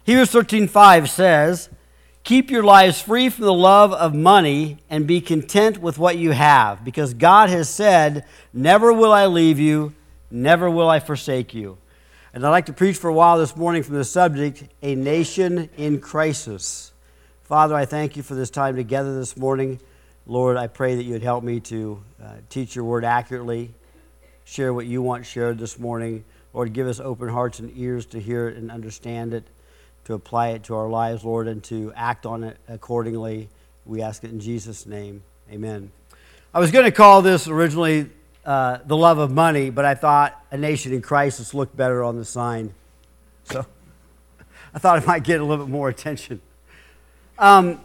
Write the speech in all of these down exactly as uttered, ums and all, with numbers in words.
Hebrews thirteen five says, keep your lives free from the love of money and be content with what you have, because God has said, never will I leave you, never will I forsake you. And I'd like to preach for a while this morning from the subject, a nation in crisis. Father, I thank you for this time together this morning. Lord, I pray that you would help me to uh, teach your word accurately, share what you want shared this morning. Lord, give us open hearts and ears to hear it and understand it, to apply it to our lives, Lord, and to act on it accordingly. We ask it in Jesus' name. Amen. I was going to call this originally uh, The Love of Money, but I thought a nation in crisis looked better on the sign. So I thought it might get a little bit more attention. Um,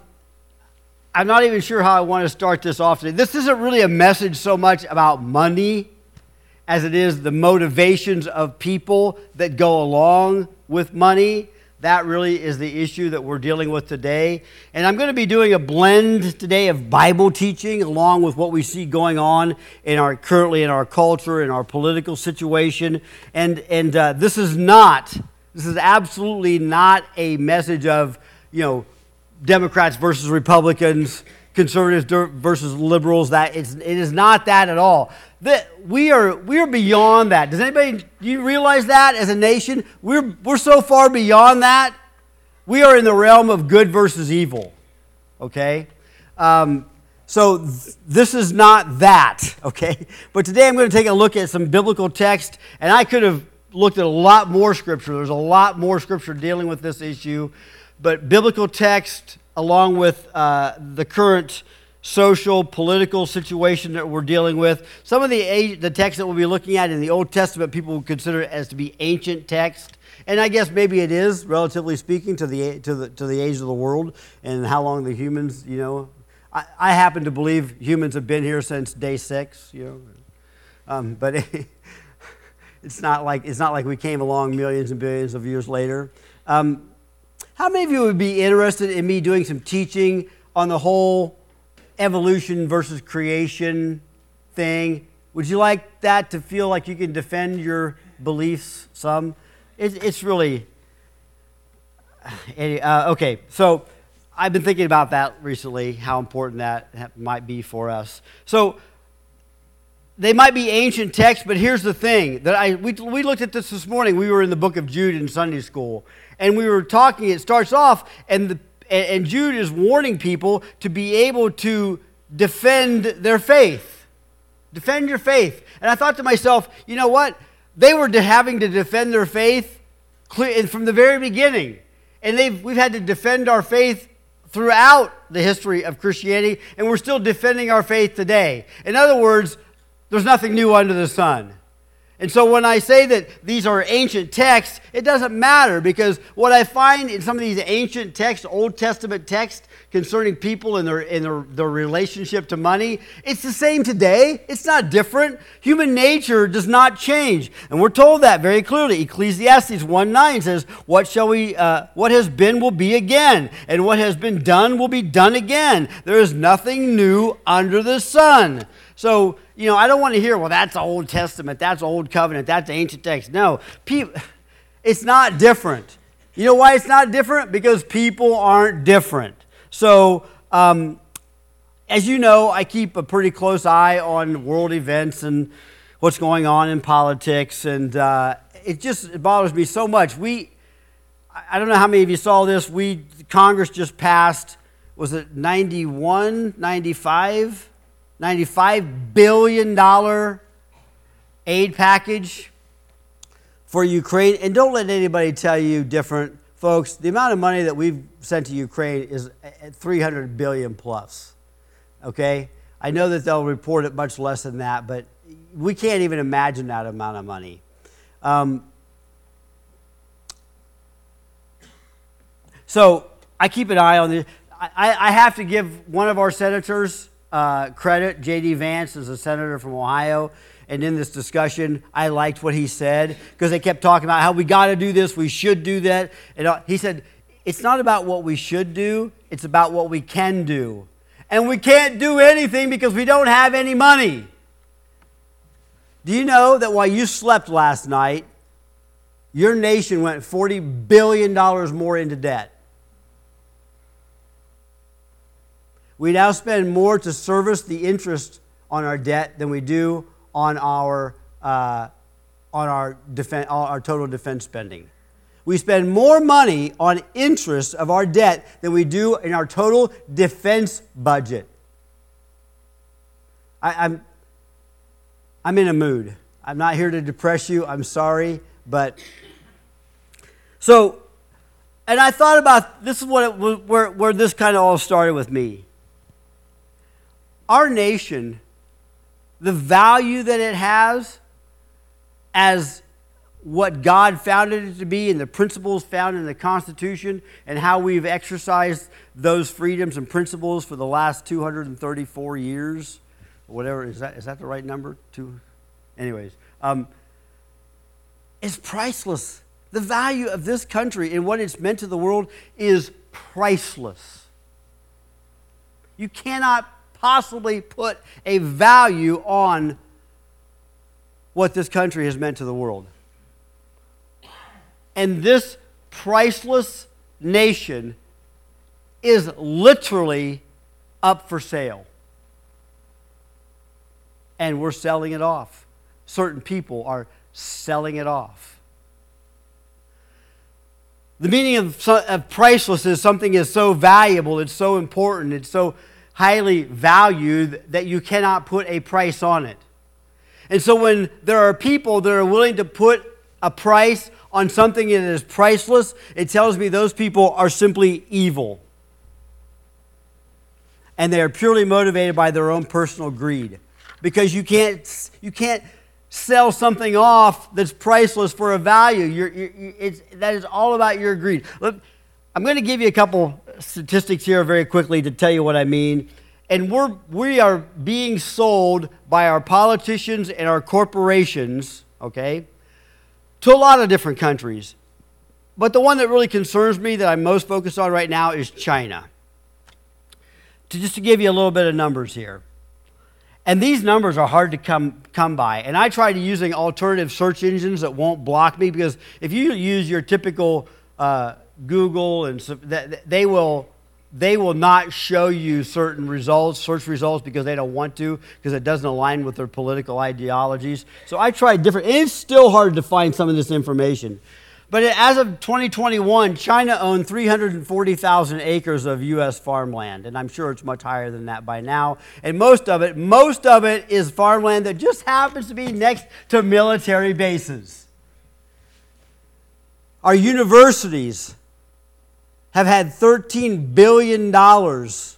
I'm not even sure how I want to start this off today. This isn't really a message so much about money as it is the motivations of people that go along with money. That really is the issue that we're dealing with today. And I'm going to be doing a blend today of Bible teaching along with what we see going on in our currently in our culture, in our political situation. And, and uh, this is not, this is absolutely not a message of, you know, Democrats versus Republicans, conservatives versus liberals. That it's, it is not that at all. That we are we are beyond that. Does anybody, do you realize that as a nation? We're we're so far beyond that. We are in the realm of good versus evil. Okay, um, so th- this is not that. Okay, but today I'm going to take a look at some biblical text, and I could have looked at a lot more scripture. There's a lot more scripture dealing with this issue. But biblical text, along with uh, the current social, political situation that we're dealing with. Some of the the text that we'll be looking at in the Old Testament, people would consider it as to be ancient text. And I guess maybe it is, relatively speaking, to the to the to the age of the world and how long the humans, you know. I, I happen to believe humans have been here since day six, you know. Um, but it, it's not like it's not like we came along millions and billions of years later. Um, How many of you would be interested in me doing some teaching on the whole evolution versus creation thing? Would you like that to feel like you can defend your beliefs some? It, it's really... Uh, okay, so I've been thinking about that recently, how important that might be for us. So they might be ancient texts, but here's the thing. that I we, we looked at this this morning. We were in the book of Jude in Sunday school. And we were talking, it starts off, and the, and Jude is warning people to be able to defend their faith. Defend your faith. And I thought to myself, you know what? They were having to defend their faith from the very beginning. And they've, we've had to defend our faith throughout the history of Christianity, and we're still defending our faith today. In other words, there's nothing new under the sun. And so when I say that these are ancient texts, it doesn't matter, because what I find in some of these ancient texts, Old Testament texts concerning people and their, and their, their relationship to money, it's the same today. It's not different. Human nature does not change. And we're told that very clearly. Ecclesiastes one nine says, what shall we, uh, what has been will be again, and what has been done will be done again. There is nothing new under the sun. So, you know, I don't want to hear, well, that's Old Testament, that's Old Covenant, that's ancient text. No, people, it's not different. You know why it's not different? Because people aren't different. So, um, as you know, I keep a pretty close eye on world events and what's going on in politics, and uh, it just it bothers me so much. We, I don't know how many of you saw this, we, Congress just passed, was it ninety-one, ninety-five? ninety-five billion dollars aid package for Ukraine. And don't let anybody tell you different. Folks, the amount of money that we've sent to Ukraine is three hundred billion dollars plus. Okay? I know that they'll report it much less than that, but we can't even imagine that amount of money. Um, so I keep an eye on this. I, I have to give one of our senators Uh, credit. J D Vance is a senator from Ohio, and in this discussion, I liked what he said, because they kept talking about how we got to do this, we should do that. And uh, he said, it's not about what we should do, it's about what we can do. And we can't do anything because we don't have any money. Do you know that while you slept last night, Your nation went forty billion dollars more into debt. We now spend more to service the interest on our debt than we do on our uh, on our defense, our total defense spending. We spend more money on interest of our debt than we do in our total defense budget. I, I'm I'm in a mood. I'm not here to depress you. I'm sorry, but so, and I thought about this is what it, where where this kind of all started with me. Our nation, the value that it has as what God founded it to be and the principles found in the Constitution and how we've exercised those freedoms and principles for the last two hundred thirty-four years, or whatever, is that is that the right number? Two, anyways, um, it's priceless. The value of this country and what it's meant to the world is priceless. You cannot possibly put a value on what this country has meant to the world. And this priceless nation is literally up for sale. And we're selling it off. Certain people are selling it off. The meaning of, of priceless is something is so valuable, it's so important, it's so highly valued that you cannot put a price on it. And so when there are people that are willing to put a price on something that is priceless, it tells me those people are simply evil. And they are purely motivated by their own personal greed. Because you can't, you can't sell something off that's priceless for a value. You're, you're, it's, that is all about your greed. Look, I'm going to give you a couple statistics here very quickly to tell you what I mean. And we're, we are being sold by our politicians and our corporations, okay, to a lot of different countries. But the one that really concerns me that I'm most focused on right now is China. To just to give you a little bit of numbers here. And these numbers are hard to come, come by. And I tried using alternative search engines that won't block me, because if you use your typical uh, Google, and so that they will they will not show you certain results, search results, because they don't want to, because it doesn't align with their political ideologies. So I tried different, and it's still hard to find some of this information. But as of twenty twenty-one, China owned three hundred forty thousand acres of U S farmland, and I'm sure it's much higher than that by now. And most of it, most of it is farmland that just happens to be next to military bases. Our universities have had thirteen billion dollars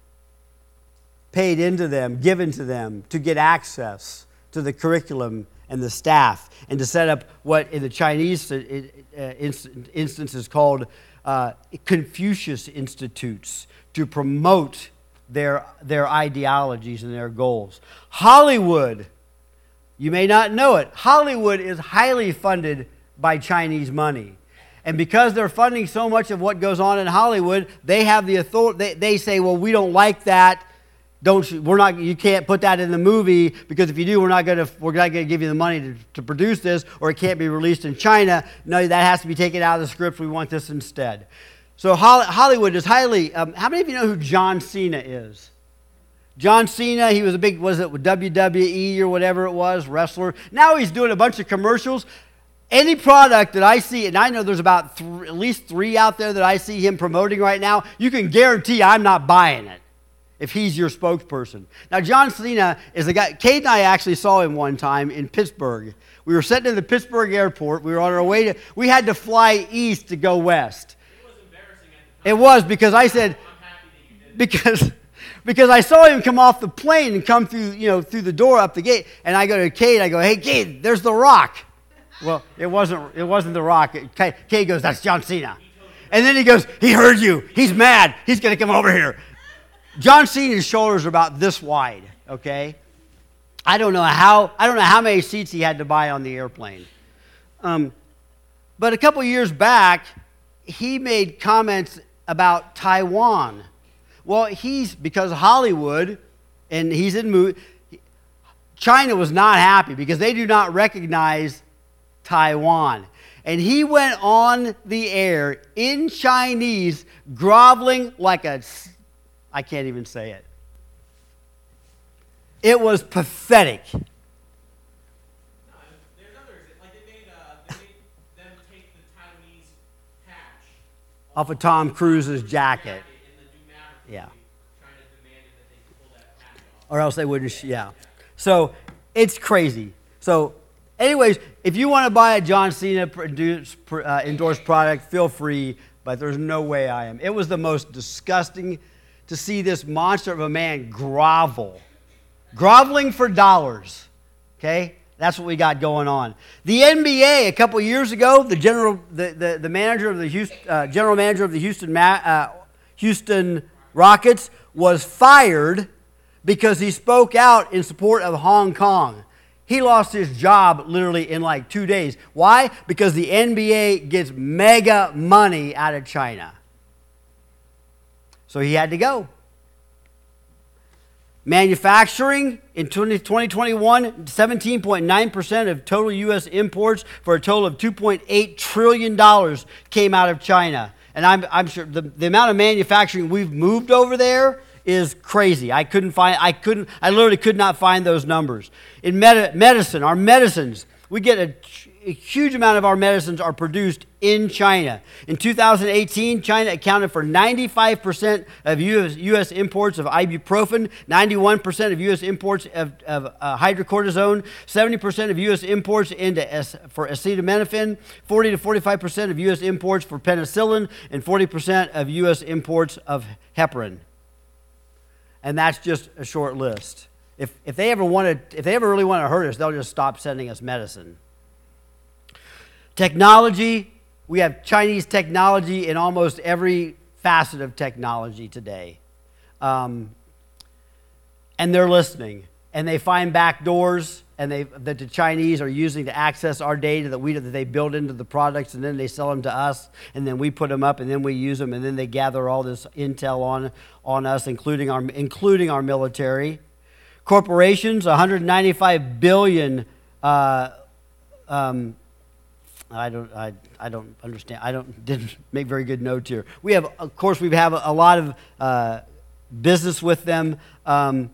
paid into them, given to them, to get access to the curriculum and the staff, and to set up what in the Chinese instance is called uh, Confucius Institutes, to promote their, their ideologies and their goals. Hollywood, you may not know it, Hollywood is highly funded by Chinese money. And because they're funding so much of what goes on in Hollywood, they have the authority. They, they say, well, we don't like that. Don't you, we're not. You can't put that in the movie, because if you do, we're not going to. We're not going to give you the money to, to produce this, or it can't be released in China. No, that has to be taken out of the script. We want this instead. So Hollywood is highly. Um, how many of you know who John Cena is? John Cena. He was a big. Was it W W E or whatever it was, wrestler? Now he's doing a bunch of commercials. Any product that I see, and I know there's about th- at least three out there that I see him promoting right now, you can guarantee I'm not buying it if he's your spokesperson. Now, John Cena is a guy. Kate and I actually saw him one time in Pittsburgh. We were sitting in the Pittsburgh airport. We were on our way to, we had to fly east to go west. It was embarrassing at the time. It was, because I said, I'm happy that you did. because because I saw him come off the plane and come through, you know, through the door up the gate, and I go to Kate, I go, hey, Kate, there's The Rock. Well, it wasn't it wasn't The Rock. Kate, Kate goes, that's John Cena. And then he goes, he heard you. He's mad. He's going to come over here. John Cena's shoulders are about this wide, okay? I don't know how I don't know how many seats he had to buy on the airplane. Um, but a couple years back, he made comments about Taiwan. Well, he's, because Hollywood, and he's in movie, China was not happy because they do not recognize Taiwan. And he went on the air in Chinese, groveling like a, I can't even say it. It was pathetic. No, there's others. Like they made, uh, they made them take the Taiwanese patch Off of Tom Cruise's jacket. in the new Maverick Yeah. movie, trying to demand that they pull that patch off. Or else they wouldn't, sh- yeah. So it's crazy. So, anyways, if you want to buy a John Cena produced, uh, endorsed product, feel free, but there's no way I am. It was the most disgusting to see this monster of a man grovel. Groveling for dollars. Okay? That's what we got going on. The N B A, a couple years ago, the general, the, the, the manager of the Houston, uh, general manager of the Houston, uh, Houston Rockets was fired because he spoke out in support of Hong Kong. He lost his job literally in like two days. Why? Because the N B A gets mega money out of China. So he had to go. Manufacturing in twenty twenty-one, seventeen point nine percent of total U S imports for a total of two point eight trillion dollars came out of China. And I'm, I'm sure the, the amount of manufacturing we've moved over there is crazy. I couldn't find, I couldn't, I literally could not find those numbers. In med- medicine, our medicines, we get a, a huge amount of our medicines are produced in China. In two thousand eighteen, China accounted for ninety-five percent of U S, U S imports of ibuprofen, ninety-one percent of U S imports of, of uh, hydrocortisone, seventy percent of U S imports into es- for acetaminophen, forty to forty-five percent of U S imports for penicillin, and forty percent of U S imports of heparin. And that's just a short list. If, if they ever wanted, if they ever really want to hurt us, they'll just stop sending us medicine. Technology, we have Chinese technology in almost every facet of technology today. Um, and they're listening. And they find back doors and they, that the Chinese are using to access our data that, we, that they build into the products, and then they sell them to us, and then we put them up, and then we use them, and then they gather all this intel on, on us, including our, including our military. Corporations, one hundred ninety-five billion uh, um, I don't, I, I don't understand. I don't didn't make very good notes here. We have, of course, we have a, a lot of uh, business with them. Um,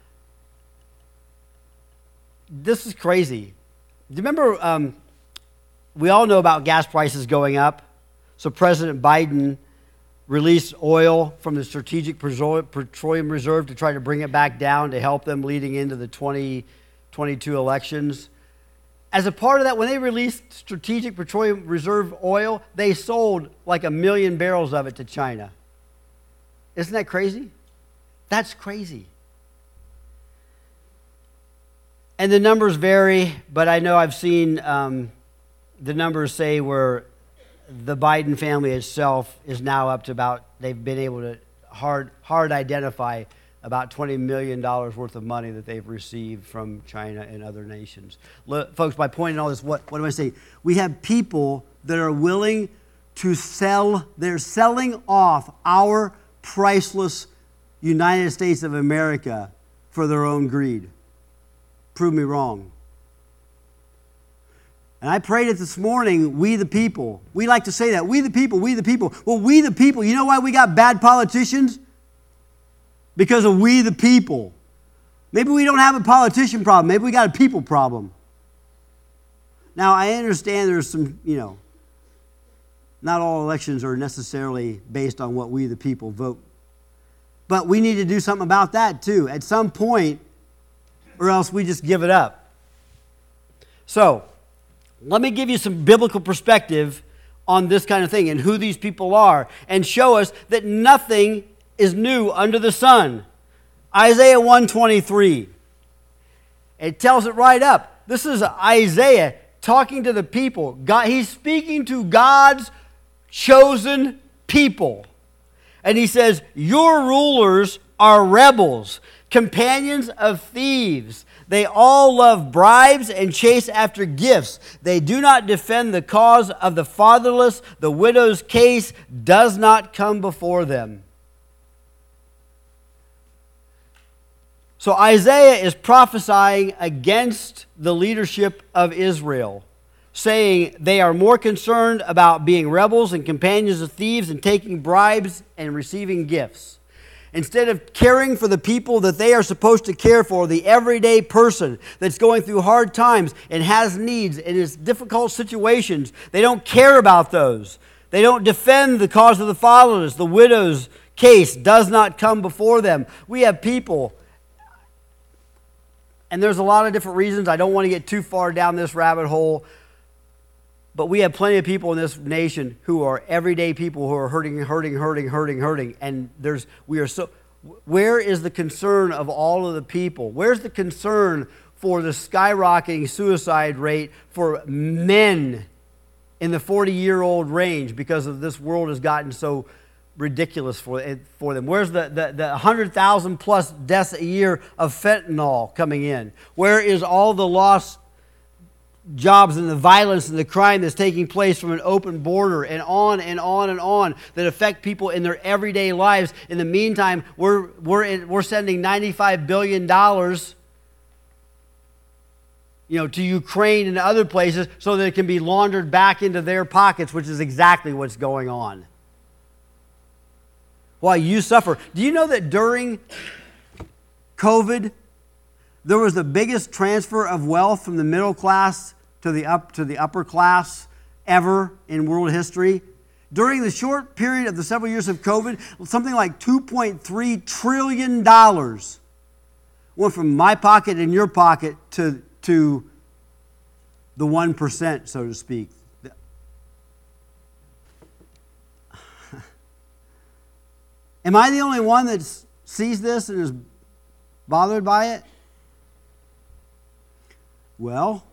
this is crazy. Do you remember? Um, we all know about gas prices going up. So President Biden released oil from the Strategic Petroleum Reserve to try to bring it back down to help them leading into the twenty twenty-two elections. As a part of that, when they released Strategic Petroleum Reserve oil, they sold like a million barrels of it to China. Isn't that crazy? That's crazy. And the numbers vary, but I know I've seen um, the numbers say where the Biden family itself is now up to about, they've been able to hard, hard identify about twenty million dollars worth of money that they've received from China and other nations. Look, folks, by pointing all this, what, what do I say? We have people that are willing to sell, they're selling off our priceless United States of America for their own greed. Prove me wrong. And I prayed it this morning, we the people. We like to say that, we the people, we the people. Well, we the people, you know why we got bad politicians? Because of we the people. Maybe we don't have a politician problem. Maybe we got a people problem. Now, I understand there's some, you know, not all elections are necessarily based on what we the people vote. But we need to do something about that too at some point, or else we just give it up. So, let me give you some biblical perspective on this kind of thing and who these people are, and show us that nothing is new under the sun. Isaiah one twenty-three. It tells it right up. This is Isaiah talking to the people. God, he's speaking to God's chosen people. And he says, your rulers are rebels, companions of thieves. They all love bribes and chase after gifts. They do not defend the cause of the fatherless. The widow's case does not come before them. So Isaiah is prophesying against the leadership of Israel. saying they are more concerned about being rebels and companions of thieves and taking bribes and receiving gifts. Instead of caring for the people that they are supposed to care for, the everyday person that's going through hard times and has needs and is difficult situations, they don't care about those. They don't defend the cause of the fatherless. The widow's case does not come before them. We have people, and there's a lot of different reasons. I don't want to get too far down this rabbit hole. But we have plenty of people in this nation who are everyday people who are hurting, hurting, hurting, hurting, hurting. And there's, we are so, where is the concern of all of the people? Where's the concern for the skyrocketing suicide rate for men in the forty-year-old range because of this world has gotten so ridiculous for, for them? Where's the, the, the one hundred thousand plus deaths a year of fentanyl coming in? Where is all the lost jobs and the violence and the crime that's taking place from an open border, and on and on and on, that affect people in their everyday lives? In the meantime, we're, we're, in, we're sending ninety-five billion dollars you know, to Ukraine and other places so that it can be laundered back into their pockets, which is exactly what's going on. While you suffer. Do you know that during COVID, there was the biggest transfer of wealth from the middle class to the up to the upper class ever in world history? During the short period of the several years of COVID, something like two point three trillion dollars went from my pocket and your pocket to, to the one percent, so to speak. Am I the only one that sees this and is bothered by it? Well,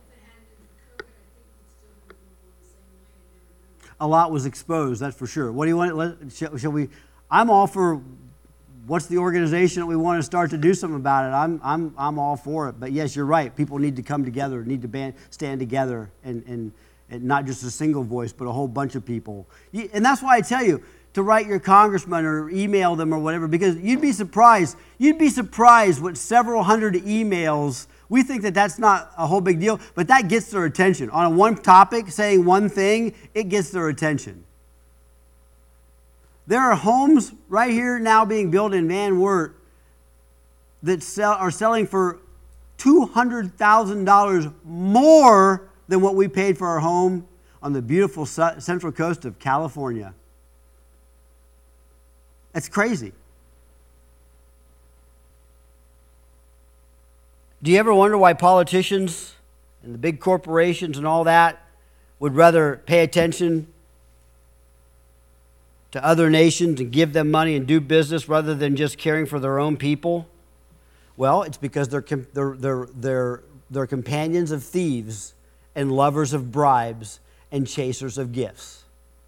a lot was exposed, that's for sure. What do you want? Let, shall, shall we? I'm all for. What's the organization that we want to start to do something about it? I'm I'm I'm all for it. But yes, you're right. People need to come together, need to band, stand together, and, and and not just a single voice, but a whole bunch of people. You, and that's why I tell you to write your congressman or email them or whatever, because you'd be surprised. You'd be surprised what several hundred emails. We think that that's not a whole big deal, but that gets their attention. On a one topic, saying one thing, it gets their attention. There are homes right here now being built in Van Wert that sell, are selling for two hundred thousand dollars more than what we paid for our home on the beautiful central coast of California. That's crazy. Do you ever wonder why politicians and the big corporations and all that would rather pay attention to other nations and give them money and do business rather than just caring for their own people? Well, it's because they're, they're, they're, they're, they're companions of thieves and lovers of bribes and chasers of gifts.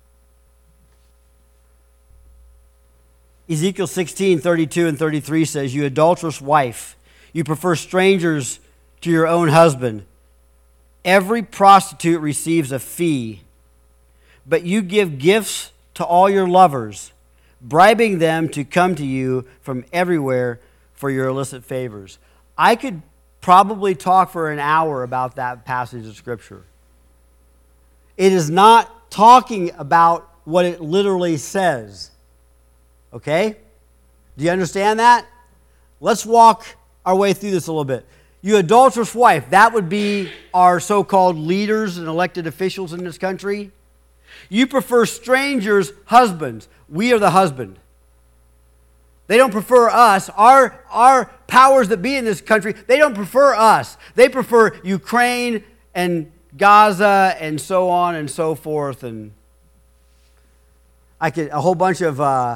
Ezekiel sixteen, thirty-two and thirty-three says, "You adulterous wife, you prefer strangers to your own husband. Every prostitute receives a fee, but you give gifts to all your lovers, bribing them to come to you from everywhere for your illicit favors." I could probably talk for an hour about that passage of Scripture. It is not talking about what it literally says. Okay? Do you understand that? Let's walk our way through this a little bit. You adulterous wife, that would be our so-called leaders and elected officials in this country. You prefer strangers' husbands. We are the husband. They don't prefer us. Our, our powers that be in this country, they don't prefer us. They prefer Ukraine and Gaza and so on and so forth. And I could, a whole bunch of uh,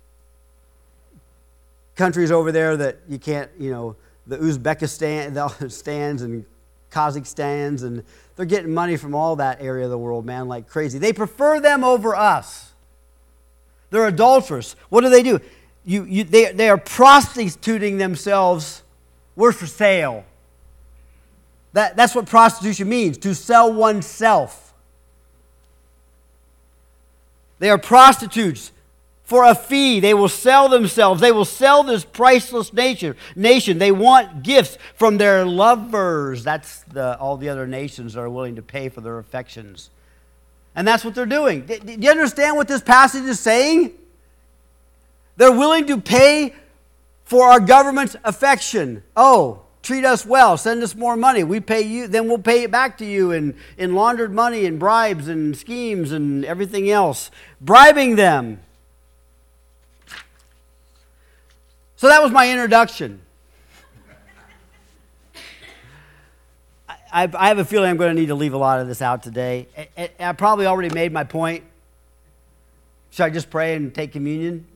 countries over there that you can't, you know, the Uzbekistan, the stands and Kazakhstans, and they're getting money from all that area of the world, man, like crazy. They prefer them over us. They're adulterous. What do they do? You, you, they, they are prostituting themselves. We're for sale. That, that's what prostitution means, to sell oneself. They are prostitutes For a fee, they will sell themselves. They will sell this priceless nation. Nation. They want gifts from their lovers. That's the, all the other nations that are willing to pay for their affections. And that's what they're doing. Do you understand what this passage is saying? They're willing to pay for our government's affection. Oh, treat us well. Send us more money. We pay you. Then we'll pay it back to you in, in laundered money and bribes and schemes and everything else. Bribing them. So that was my introduction. I, I have a feeling I'm going to need to leave a lot of this out today. I, I probably already made my point. Should I just pray and take communion?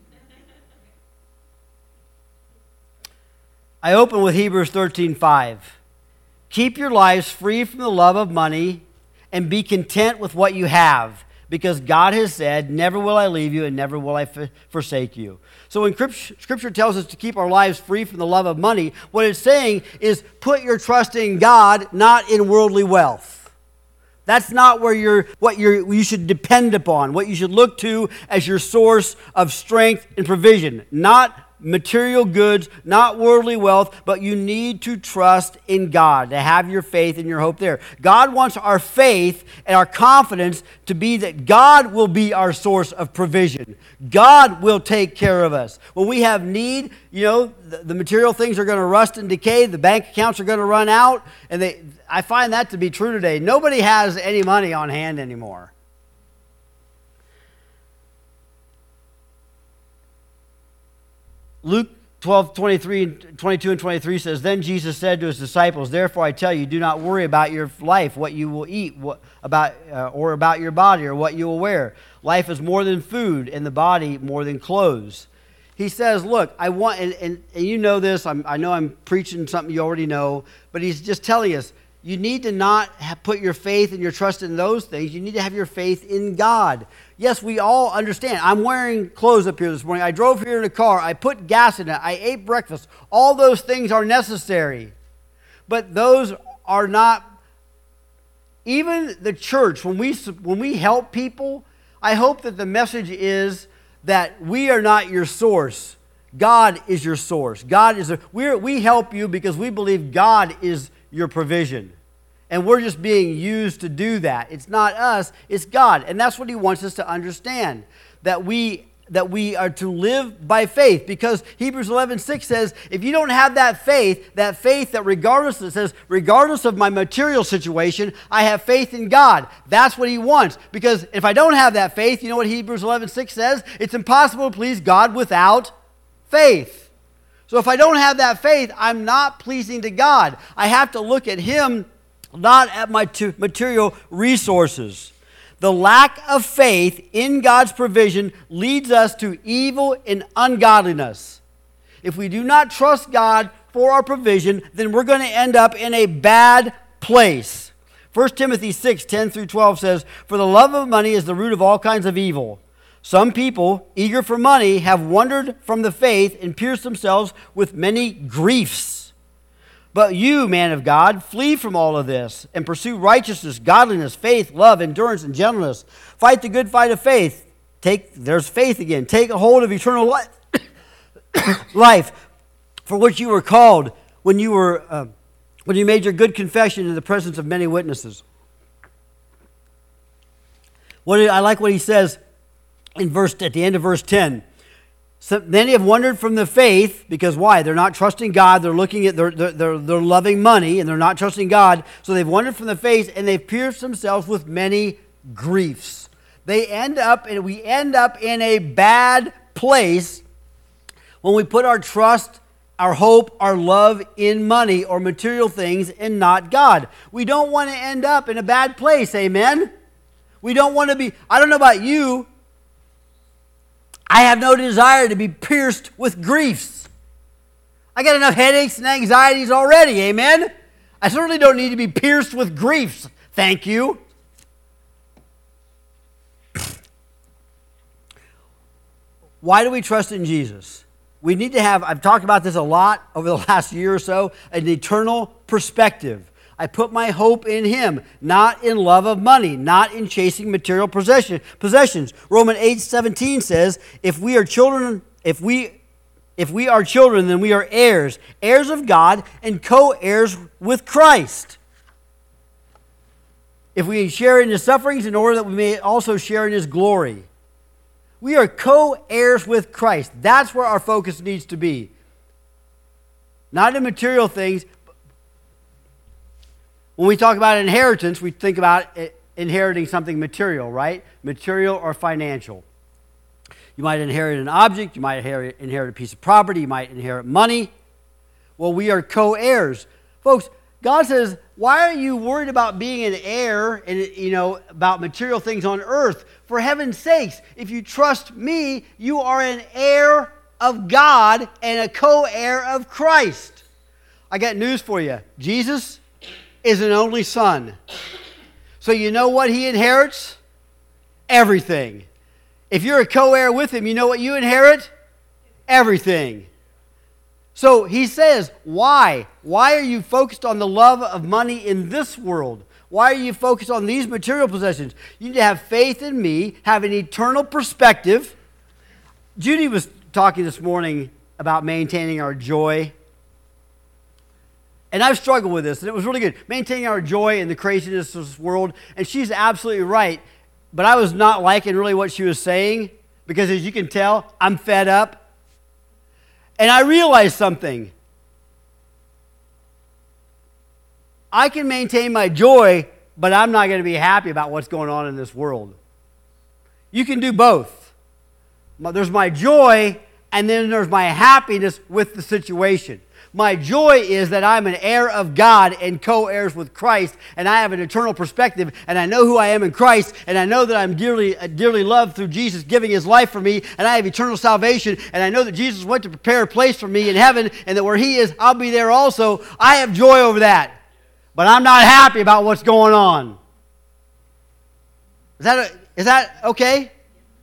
I open with Hebrews thirteen five. Keep your lives free from the love of money and be content with what you have, because God has said, never will I leave you and never will I f- forsake you. So when Scripture tells us to keep our lives free from the love of money, what it's saying is put your trust in God, not in worldly wealth. That's not where you're, what you're, you should depend upon, what you should look to as your source of strength and provision. Not material goods, not worldly wealth, but you need to trust in God, to have your faith and your hope there. God wants our faith and our confidence to be that God will be our source of provision. God will take care of us. When we have need, you know, the, the material things are going to rust and decay, the bank accounts are going to run out, and they, I find that to be true today. Nobody has any money on hand anymore. Luke twelve, twenty-three, twenty-two and twenty-three says, Then Jesus said to his disciples, Therefore I tell you, do not worry about your life, what you will eat, what, about, uh, or about your body, or what you will wear. Life is more than food, and the body more than clothes. He says, look, I want, and, and, and you know this, I'm, I know I'm preaching something you already know, but he's just telling us, you need to not have put your faith and your trust in those things. You need to have your faith in God. Yes, we all understand. I'm wearing clothes up here this morning. I drove here in a car. I put gas in it. I ate breakfast. All those things are necessary. But those are not, even the church, when we, when we help people, I hope that the message is that we are not your source. God is your source. God is a, we we help you because we believe God is your provision. And we're just being used to do that. It's not us, it's God. And that's what he wants us to understand. That we that we are to live by faith. Because Hebrews eleven six says, if you don't have that faith, that faith that regardless, it says, regardless of my material situation, I have faith in God. That's what he wants. Because if I don't have that faith, you know what Hebrews eleven six says? It's impossible to please God without faith. So if I don't have that faith, I'm not pleasing to God. I have to look at him, not at my material resources. The lack of faith in God's provision leads us to evil and ungodliness. If we do not trust God for our provision, then we're going to end up in a bad place. First Timothy six, ten through twelve says, For the love of money is the root of all kinds of evil. Some people, eager for money, have wandered from the faith and pierced themselves with many griefs. But you, man of God, flee from all of this and pursue righteousness, godliness, faith, love, endurance, and gentleness. Fight the good fight of faith. Take, there's faith again. Take a hold of eternal life, life for which you were called when you were uh, when you made your good confession in the presence of many witnesses. What I like what he says in verse at the end of verse ten. So many have wandered from the faith because why? They're not trusting God. They're looking at they're, they're they're loving money and they're not trusting God. So they've wandered from the faith and they've pierced themselves with many griefs. They end up and we end up in a bad place when we put our trust, our hope, our love in money or material things and not God. We don't want to end up in a bad place. Amen. We don't want to be. I don't know about you. I have no desire to be pierced with griefs. I got enough headaches and anxieties already, amen? I certainly don't need to be pierced with griefs, thank you. Why do we trust in Jesus? We need to have, I've talked about this a lot over the last year or so, an eternal perspective. I put my hope in him, not in love of money, not in chasing material possession, possessions. Romans eight seventeen says, if we are children, if we if we are children, then we are heirs, heirs of God and co-heirs with Christ. If we share in his sufferings in order that we may also share in his glory. We are co-heirs with Christ. That's where our focus needs to be. Not in material things. When we talk about inheritance, we think about inheriting something material, right? Material or financial. You might inherit an object. You might inherit, inherit a piece of property. You might inherit money. Well, we are co-heirs. Folks, God says, why are you worried about being an heir and, you know, about material things on earth? For heaven's sakes, if you trust me, you are an heir of God and a co-heir of Christ. I got news for you. Jesus is an only son. So you know what he inherits? Everything. If you're a co-heir with him, you know what you inherit? Everything. So he says, why? Why are you focused on the love of money in this world? Why are you focused on these material possessions? You need to have faith in me, have an eternal perspective. Judy was talking this morning about maintaining our joy. And I've struggled with this, and it was really good. Maintaining our joy in the craziness of this world. And she's absolutely right. But I was not liking really what she was saying, because as you can tell, I'm fed up. And I realized something. I can maintain my joy, but I'm not going to be happy about what's going on in this world. You can do both. There's my joy, and then there's my happiness with the situation. My joy is that I'm an heir of God and co-heirs with Christ, and I have an eternal perspective, and I know who I am in Christ, and I know that I'm dearly, dearly loved through Jesus giving his life for me, and I have eternal salvation, and I know that Jesus went to prepare a place for me in heaven, and that where he is, I'll be there also. I have joy over that, but I'm not happy about what's going on. Is that, a, is that okay?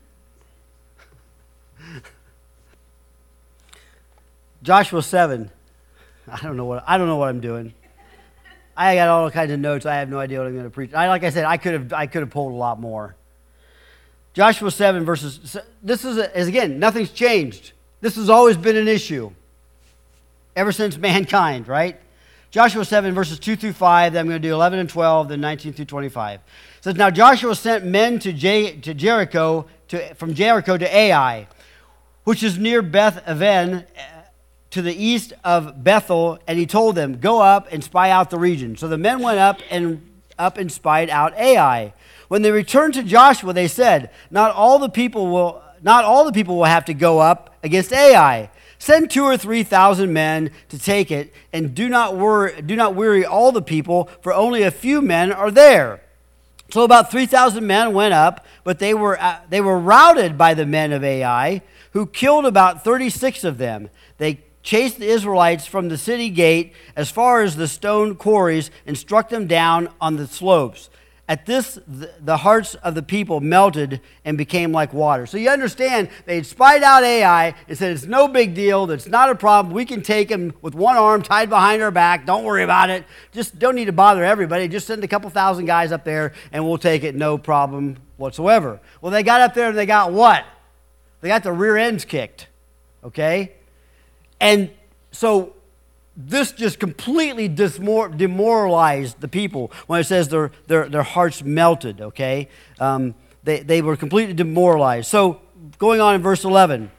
Joshua seven. I don't know what I don't know what I'm doing. I got all kinds of notes. I have no idea what I'm going to preach. I, like I said, I could have I could have pulled a lot more. Joshua seven verses. This is, a, is again, nothing's changed. This has always been an issue ever since mankind, right? Joshua seven verses two through five. Then I'm going to do eleven and twelve. Then nineteen through twenty-five. It says, now Joshua sent men to, J, to Jericho to from Jericho to Ai, which is near Beth Aven, to the east of Bethel, and he told them, go up and spy out the region. So the men went up and up and spied out Ai. When they returned to Joshua, they said, not all the people will not all the people will have to go up against Ai. Send two or three thousand men to take it, and do not worry, do not weary all the people, for only a few men are there. So about three thousand men went up, but they were uh, they were routed by the men of Ai, who killed about thirty-six of them. They chased the Israelites from the city gate as far as the stone quarries and struck them down on the slopes. At this, the hearts of the people melted and became like water. So you understand, they had spied out Ai and said, it's no big deal, it's not a problem, we can take him with one arm tied behind our back, don't worry about it, just don't need to bother everybody, just send a couple thousand guys up there and we'll take it, no problem whatsoever. Well, they got up there and they got what? They got their rear ends kicked, okay? And so this just completely demoralized the people when it says their, their, their hearts melted, okay? Um, they, they were completely demoralized. So going on in verse eleven.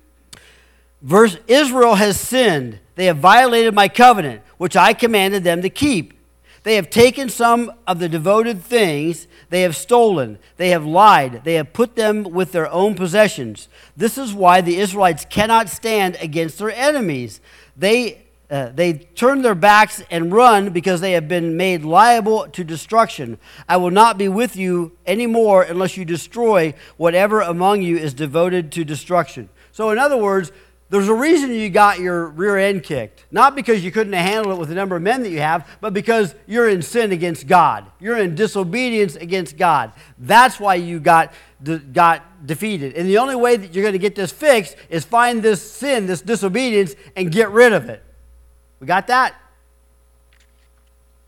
Verse, Israel has sinned. They have violated my covenant, which I commanded them to keep. They have taken some of the devoted things. They have stolen. They have lied. They have put them with their own possessions. This is why the Israelites cannot stand against their enemies. They, uh, they turn their backs and run because they have been made liable to destruction. I will not be with you anymore unless you destroy whatever among you is devoted to destruction. So in other words, there's a reason you got your rear end kicked. Not because you couldn't handle it with the number of men that you have, but because you're in sin against God. You're in disobedience against God. That's why you got, de- got defeated. And the only way that you're going to get this fixed is find this sin, this disobedience, and get rid of it. We got that?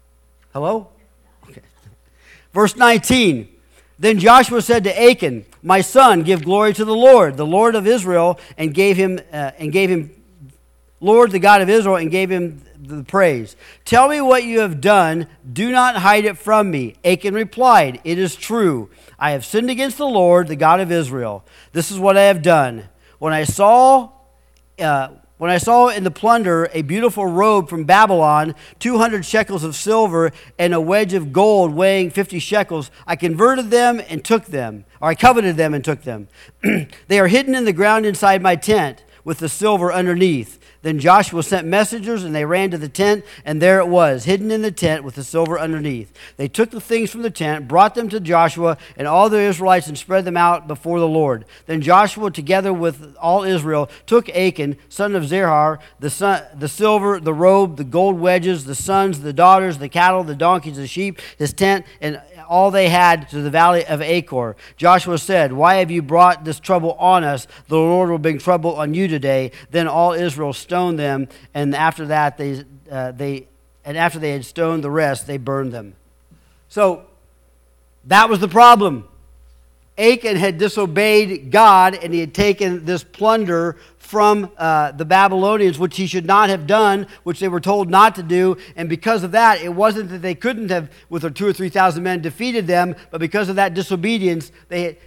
Hello? Okay. Verse nineteen. Then Joshua said to Achan, my son, give glory to the Lord, the Lord of Israel, and gave him uh, and gave him Lord, the God of Israel, and gave him the praise. Tell me what you have done. Do not hide it from me. Achan replied, it is true. I have sinned against the Lord, the God of Israel. This is what I have done. When I saw, uh, when I saw in the plunder a beautiful robe from Babylon, two hundred shekels of silver, and a wedge of gold weighing fifty shekels, I converted them and took them, or I coveted them and took them. They are hidden in the ground inside my tent, with the silver underneath. Then Joshua sent messengers, and they ran to the tent, and there it was, hidden in the tent with the silver underneath. They took the things from the tent, brought them to Joshua and all the Israelites, and spread them out before the Lord. Then Joshua, together with all Israel, took Achan, son of Zerah, the, son, the silver, the robe, the gold wedges, the sons, the daughters, the cattle, the donkeys, the sheep, his tent, and all they had to the valley of Achor. Joshua said, why have you brought this trouble on us? The Lord will bring trouble on you today. Then all Israel stoned them, and after that they uh, they and after they had stoned the rest, they burned them. So that was the problem. Achan had disobeyed God, and he had taken this plunder from uh, the Babylonians, which he should not have done, which they were told not to do. And because of that, it wasn't that they couldn't have, with their two or three thousand men, defeated them, but because of that disobedience, they had...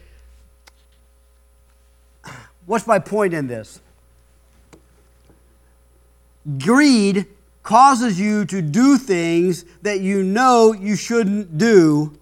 What's my point in this? Greed causes you to do things that you know you shouldn't do,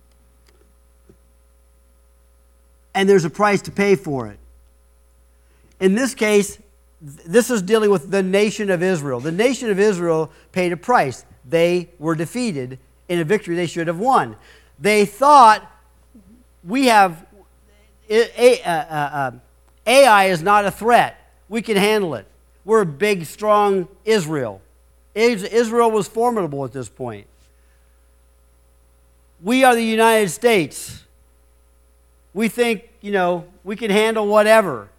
and there's a price to pay for it. In this case, this is dealing with the nation of Israel. The nation of Israel paid a price. They were defeated in a victory they should have won. They thought, we have, A I is not a threat. We can handle it. We're a big, strong Israel. Israel was formidable at this point. We are the United States. We think, you know, we can handle whatever.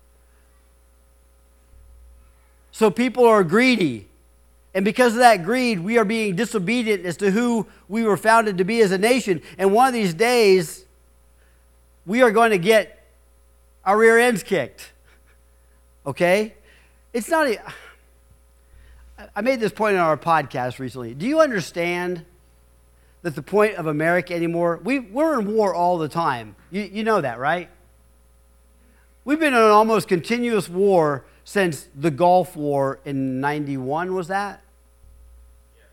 So people are greedy. And because of that greed, we are being disobedient as to who we were founded to be as a nation. And one of these days, we are going to get our rear ends kicked. Okay? It's not a... I made this point in our podcast recently. Do you understand that the point of America anymore... We, we're in war all the time. You, you know that, right? We've been in an almost continuous war since the Gulf War in ninety-one, was that? Yes.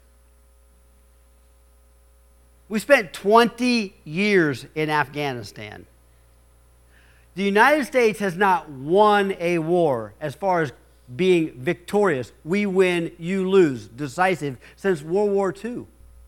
We spent twenty years in Afghanistan. The United States has not won a war as far as being victorious. We win, you lose, decisive, since World War Two.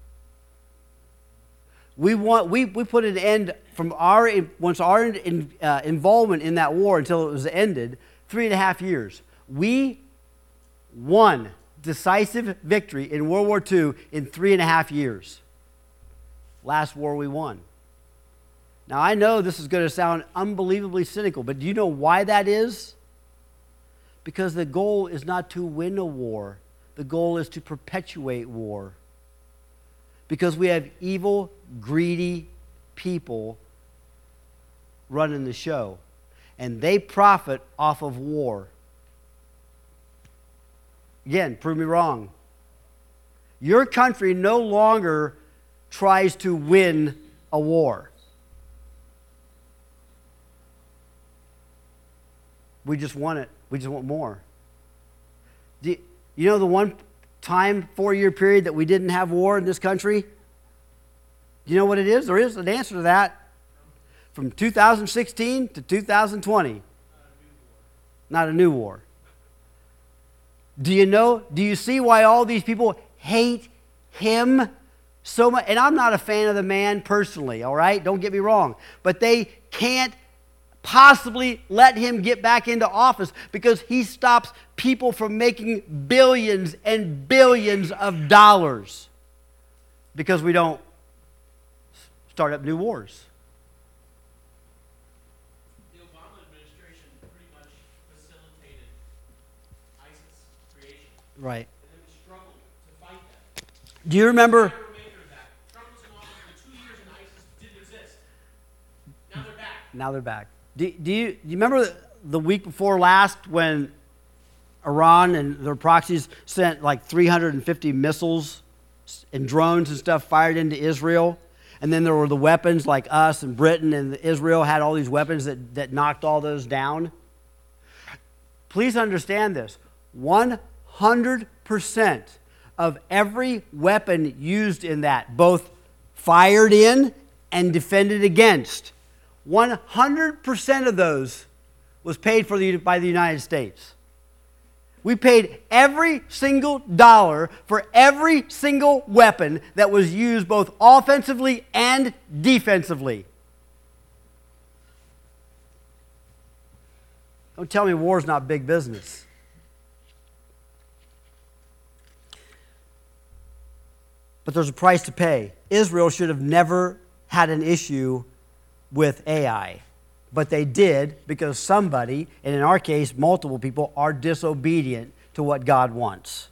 We want we, we put an end from our once our in, uh, involvement in that war until it was ended, three and a half years. We won decisive victory in World War Two in three and a half years. Last war we won. Now I know this is going to sound unbelievably cynical, but do you know why that is? Because the goal is not to win a war. The goal is to perpetuate war. Because we have evil, greedy people running the show. And they profit off of war. Again, prove me wrong. Your country no longer tries to win a war. We just want it. We just want more. Do you, you know the one time, four-year period that we didn't have war in this country? Do you know what it is? There is an answer to that. From two thousand sixteen to two thousand twenty. Not a new war. Do you know, do you see why all these people hate him so much? And I'm not a fan of the man personally, all right? Don't get me wrong. But they can't possibly let him get back into office because he stops people from making billions and billions of dollars because we don't start up new wars. The Obama administration pretty much facilitated ISIS creation. Right. And then struggled to fight that. Do you remember? They were making Now they're back. Do, do, you, do you remember the, the week before last when Iran and their proxies sent like three hundred fifty missiles and drones and stuff fired into Israel? And then there were the weapons like us and Britain and Israel had all these weapons that, that knocked all those down. Please understand this. one hundred percent of every weapon used in that, both fired in and defended against, one hundred percent of those was paid for the, by the United States. We paid every single dollar for every single weapon that was used both offensively and defensively. Don't tell me war's not big business. But there's a price to pay. Israel should have never had an issue with A I. But they did because somebody, and in our case, multiple people, are disobedient to what God wants.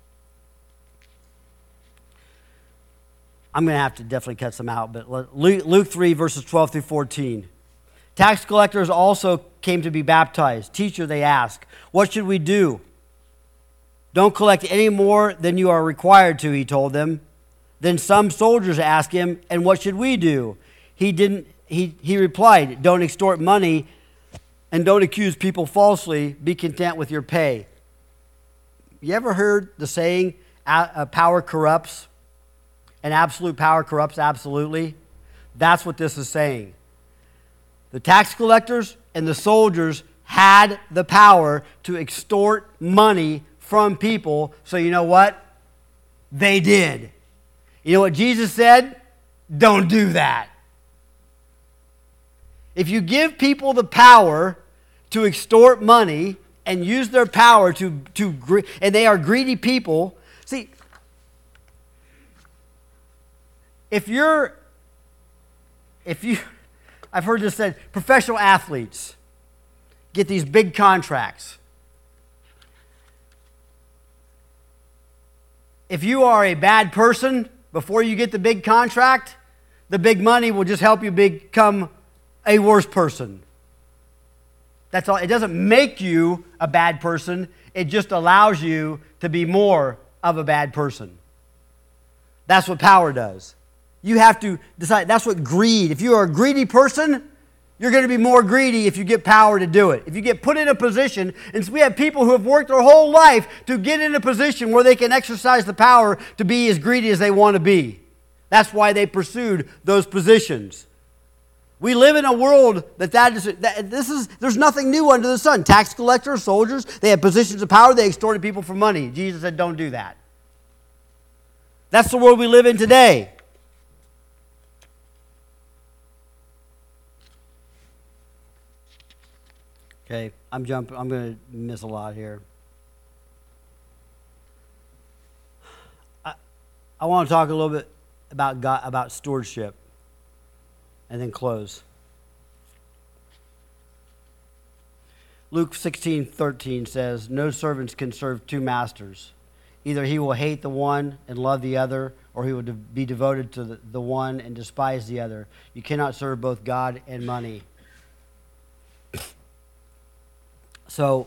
I'm going to have to definitely cut some out, but Luke three, verses twelve through fourteen. Tax collectors also came to be baptized. Teacher, they asked, what should we do? Don't collect any more than you are required to, he told them. Then some soldiers asked him, and what should we do? He didn't. He, he replied, don't extort money and don't accuse people falsely. Be content with your pay. You ever heard the saying, uh, power corrupts? And absolute power corrupts absolutely? That's what this is saying. The tax collectors and the soldiers had the power to extort money from people. So you know what? They did. You know what Jesus said? Don't do that. If you give people the power to extort money and use their power to, to and they are greedy people, see, if you're, if you, I've heard this said, professional athletes get these big contracts. If you are a bad person, before you get the big contract, the big money will just help you become a worse person. That's all. It doesn't make you a bad person. It just allows you to be more of a bad person. That's what power does. You have to decide. That's what greed. If you are a greedy person, you're going to be more greedy if you get power to do it. If you get put in a position, and we have people who have worked their whole life to get in a position where they can exercise the power to be as greedy as they want to be. That's why they pursued those positions. We live in a world that, that is, that this is, there's nothing new under the sun. Tax collectors, soldiers, they had positions of power, they extorted people for money. Jesus said, don't do that. That's the world we live in today. Okay, I'm jumping, I'm going to miss a lot here. I, I want to talk a little bit about God, about stewardship. And then close. Luke sixteen thirteen says, no servants can serve two masters. Either he will hate the one and love the other, or he will de- be devoted to the, the one and despise the other. You cannot serve both God and money. So,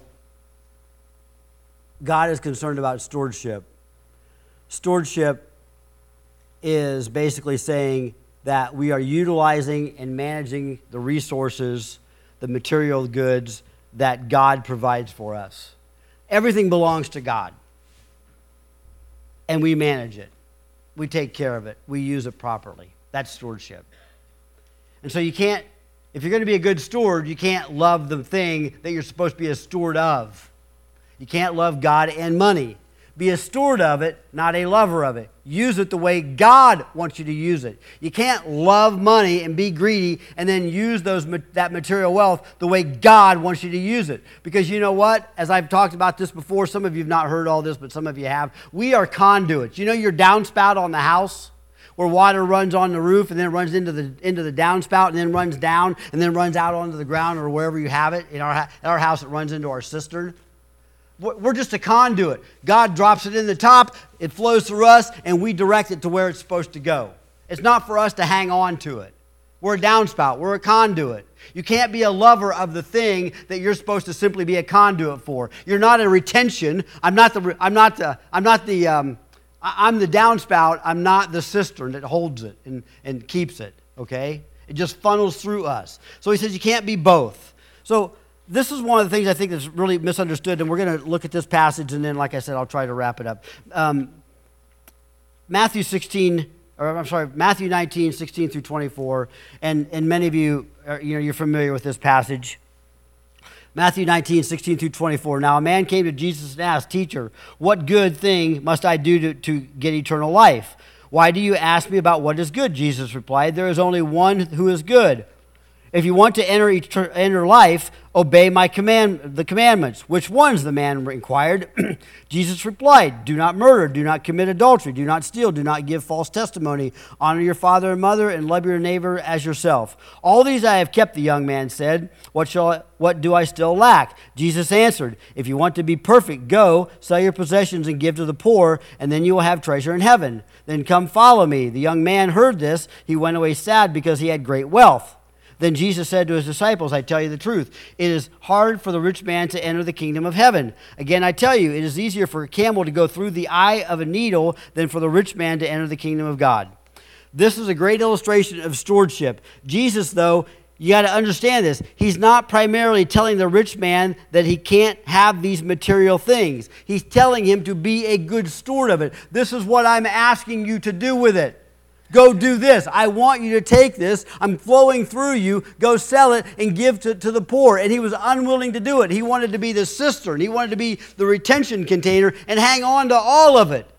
God is concerned about stewardship. Stewardship is basically saying that we are utilizing and managing the resources, the material goods that God provides for us. Everything belongs to God. And we manage it. We take care of it. We use it properly. That's stewardship. And so you can't, if you're going to be a good steward, you can't love the thing that you're supposed to be a steward of. You can't love God and money. Be a steward of it, not a lover of it. Use it the way God wants you to use it. You can't love money and be greedy and then use those that material wealth the way God wants you to use it. Because you know what? As I've talked about this before, some of you have not heard all this, but some of you have. We are conduits. You know your downspout on the house? Where water runs on the roof and then runs into the into the downspout and then runs down and then runs out onto the ground or wherever you have it. In our, at our house, it runs into our cistern. We're just a conduit. God drops it in the top, it flows through us, and we direct it to where it's supposed to go. It's not for us to hang on to it. We're a downspout. We're a conduit. You can't be a lover of the thing that you're supposed to simply be a conduit for. You're not a retention. I'm not the. I'm not the. I'm not the. Um, I'm the downspout. I'm not the cistern that holds it and, and keeps it. Okay? It just funnels through us. So he says you can't be both. So this is one of the things I think that's really misunderstood, and we're going to look at this passage, and then, like I said, I'll try to wrap it up. Um, Matthew sixteen. Or I'm sorry, Matthew nineteen, sixteen through twenty-four, and, and many of you, are, you know, you're familiar with this passage. Matthew nineteen, sixteen through twenty-four. Now a man came to Jesus and asked, "Teacher, what good thing must I do to, to get eternal life?" "Why do you ask me about what is good?" Jesus replied. "There is only one who is good. If you want to enter etern- enter life, obey my command, the commandments." "Which ones?" the man inquired. Jesus replied, "Do not murder, do not commit adultery, do not steal, do not give false testimony, honor your father and mother, and love your neighbor as yourself. All these I have kept," the young man said. What shall I, what do I still lack?" Jesus answered, "If you want to be perfect, go, sell your possessions and give to the poor, and then you will have treasure in heaven. Then come follow me." The young man heard this. He went away sad because he had great wealth. Then Jesus said to his disciples, "I tell you the truth, it is hard for the rich man to enter the kingdom of heaven. Again, I tell you, it is easier for a camel to go through the eye of a needle than for the rich man to enter the kingdom of God." This is a great illustration of stewardship. Jesus, though, you got to understand this. He's not primarily telling the rich man that he can't have these material things. He's telling him to be a good steward of it. This is what I'm asking you to do with it. Go do this. I want you to take this. I'm flowing through you. Go sell it and give to, to the poor. And he was unwilling to do it. He wanted to be the cistern. He wanted to be the retention container and hang on to all of it.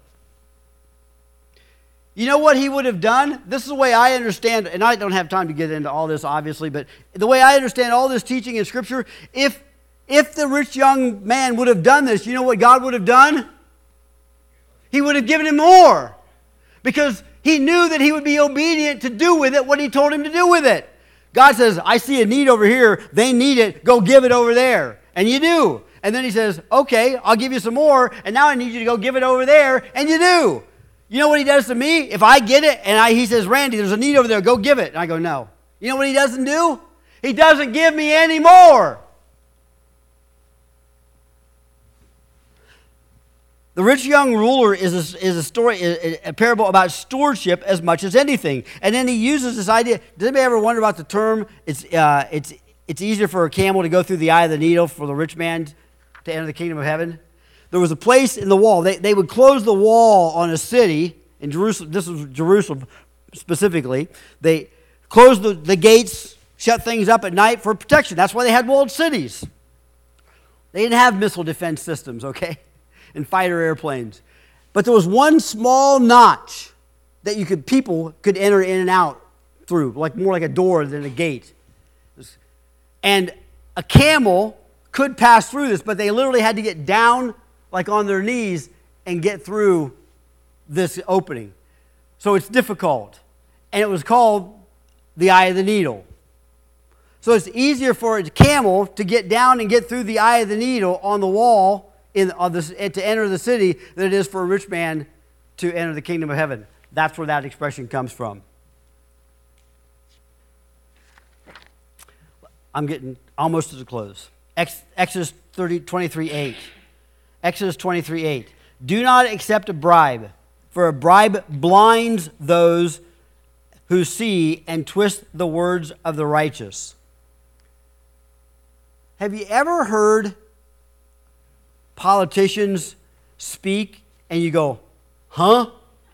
You know what he would have done? This is the way I understand, and I don't have time to get into all this, obviously, but the way I understand all this teaching in Scripture, if, if the rich young man would have done this, you know what God would have done? He would have given him more. Because he knew that he would be obedient to do with it what he told him to do with it. God says, "I see a need over here. They need it. Go give it over there." And you do. And then he says, "Okay, I'll give you some more. And now I need you to go give it over there." And you do. You know what he does to me? If I get it and I, he says, "Randy, there's a need over there. Go give it." And I go, "No." You know what he doesn't do? He doesn't give me any more. The rich young ruler is a, is a story, a, a parable about stewardship as much as anything. And then he uses this idea. Does anybody ever wonder about the term? It's uh, it's it's easier for a camel to go through the eye of the needle for the rich man to enter the kingdom of heaven. There was a place in the wall. They they would close the wall on a city in Jerusalem. This was Jerusalem specifically. They closed the, the gates, shut things up at night for protection. That's why they had walled cities. They didn't have missile defense systems, okay? And fighter airplanes. But there was one small notch that you could people could enter in and out through, like more like a door than a gate. And a camel could pass through this, but they literally had to get down like on their knees and get through this opening. So it's difficult. And it was called the eye of the needle. So it's easier for a camel to get down and get through the eye of the needle on the wall In, on this, to enter the city than it is for a rich man to enter the kingdom of heaven. That's where that expression comes from. I'm getting almost to the close. Ex, Exodus thirty, twenty-three, eight. Exodus twenty-three, eight. "Do not accept a bribe, for a bribe blinds those who see and twist the words of the righteous." Have you ever heard politicians speak and you go, "Huh?"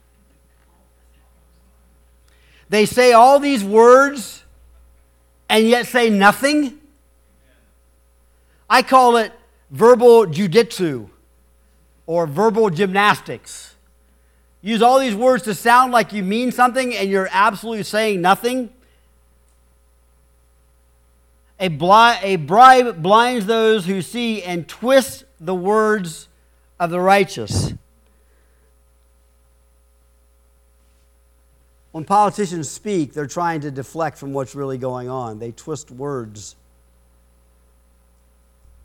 They say all these words and yet say nothing. I call it verbal jujitsu or verbal gymnastics. Use all these words to sound like you mean something and you're absolutely saying nothing. A, bli- a bribe blinds those who see and twists the words of the righteous. When politicians speak, they're trying to deflect from what's really going on. They twist words.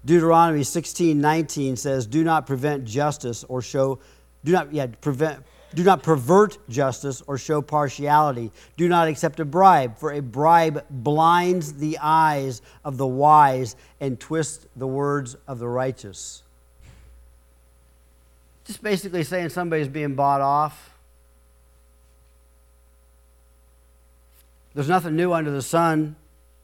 Deuteronomy sixteen nineteen says, "Do not prevent justice or show, do not, yeah, prevent, Do not pervert justice or show partiality. Do not accept a bribe, for a bribe blinds the eyes of the wise and twists the words of the righteous. Just basically saying somebody's being bought off. There's nothing new under the sun.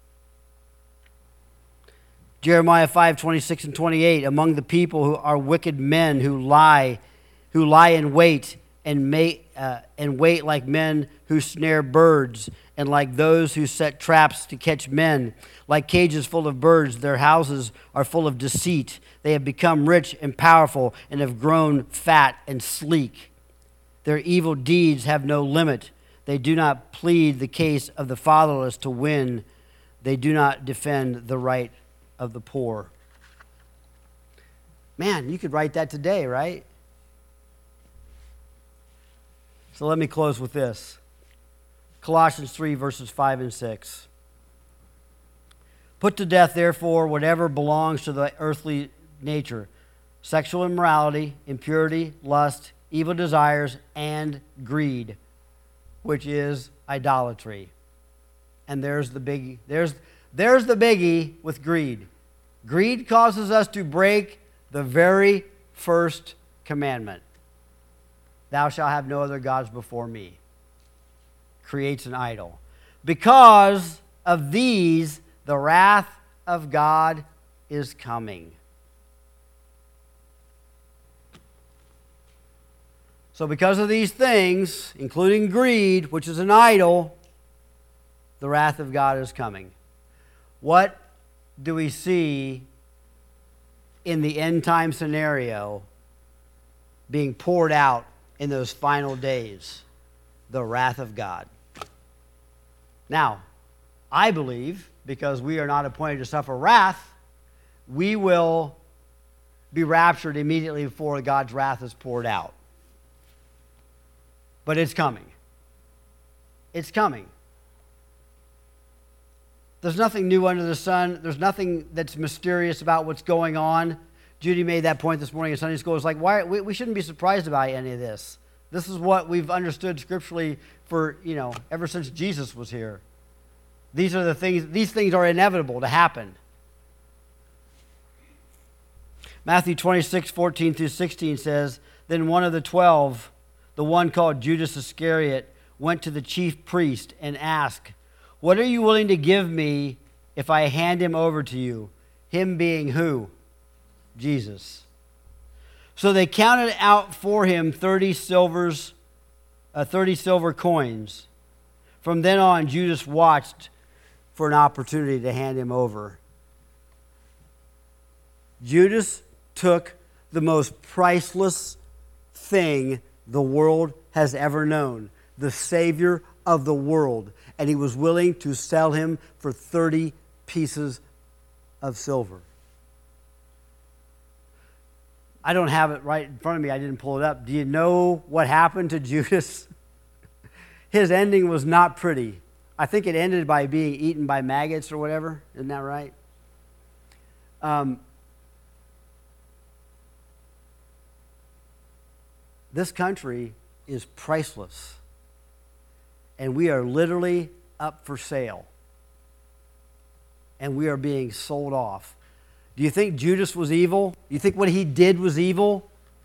Jeremiah five, twenty-six and twenty-eight, among the people who are wicked men who lie, who lie in wait and may, uh, and wait like men who snare birds, and like those who set traps to catch men. Like cages full of birds, their houses are full of deceit. They have become rich and powerful and have grown fat and sleek. Their evil deeds have no limit. They do not plead the case of the fatherless to win. They do not defend the right of the poor. Man, you could write that today, right? So let me close with this. Colossians three, verses five and six. Put to death, therefore, whatever belongs to the earthly nature: sexual immorality, impurity, lust, evil desires, and greed, which is idolatry. And there's the biggie. There's, there's the biggie with greed. Greed causes us to break the very first commandment. Thou shalt have no other gods before me. Creates an idol. Because of these, the wrath of God is coming. So because of these things, including greed, which is an idol, the wrath of God is coming. What do we see in the end time scenario being poured out in those final days? The wrath of God. Now, I believe, because we are not appointed to suffer wrath, we will be raptured immediately before God's wrath is poured out. But it's coming. It's coming. There's nothing new under the sun. There's nothing that's mysterious about what's going on. Judy made that point this morning in Sunday school. It's like, why we, we shouldn't be surprised about any of this. This is what we've understood scripturally for, you know, ever since Jesus was here. These are the things, these things are inevitable to happen. Matthew twenty-six, fourteen through sixteen says, Then one of the twelve, the one called Judas Iscariot, went to the chief priest and asked, What are you willing to give me if I hand him over to you? Him being who? Jesus. So they counted out for him thirty silvers, uh, thirty silver coins. From then on, Judas watched for an opportunity to hand him over. Judas took the most priceless thing the world has ever known, the Savior of the world, and he was willing to sell him for thirty pieces of silver. I don't have it right in front of me. I didn't pull it up. Do you know what happened to Judas? His ending was not pretty. I think it ended by being eaten by maggots or whatever. Isn't that right? Um, this country is priceless. And we are literally up for sale. And we are being sold off. Do you think Judas was evil? Do you think what he did was evil?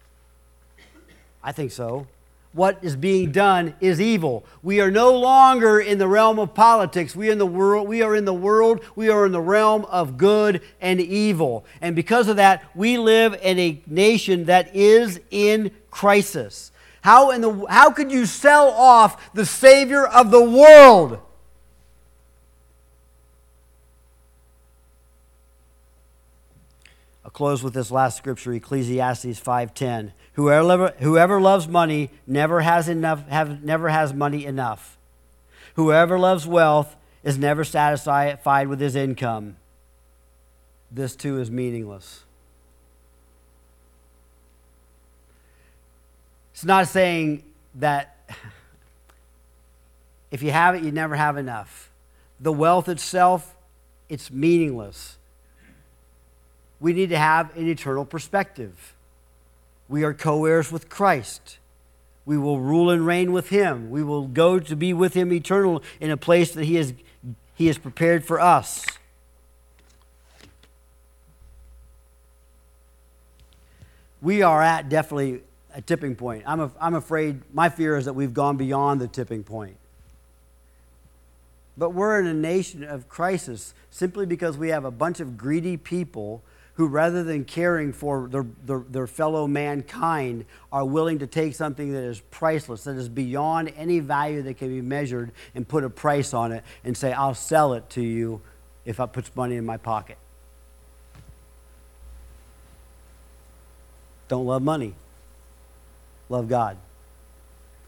I think so. What is being done is evil. We are no longer in the realm of politics. We are in the world, we are in the world, we are in the realm of good and evil. And because of that, we live in a nation that is in crisis. How in the how could you sell off the Savior of the world? I'll close with this last scripture, Ecclesiastes five ten. Whoever, whoever loves money never has enough have never has money enough. Whoever loves wealth is never satisfied with his income. This too is meaningless. It's not saying that if you have it, you never have enough. The wealth itself, it's meaningless. We need to have an eternal perspective. We are co-heirs with Christ. We will rule and reign with him. We will go to be with him eternal in a place that he has, he has prepared for us. We are at definitely a tipping point. I'm, a, I'm afraid, my fear is that we've gone beyond the tipping point. But we're in a nation of crisis simply because we have a bunch of greedy people who, rather than caring for their, their, their fellow mankind, are willing to take something that is priceless, that is beyond any value that can be measured, and put a price on it and say, I'll sell it to you if it puts money in my pocket. Don't love money. Love God.